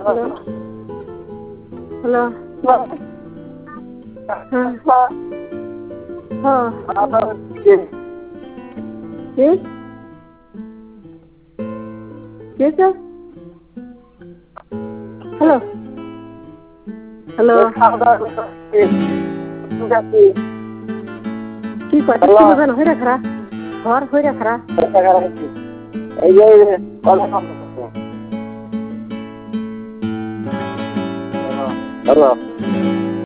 Hello হ্যাঁ কি হয়েছে? হ্যালো হ্যালো কি কথা শুনবেন হয়ে খারা ঘর হয়ে খারা এই যে হ্যালো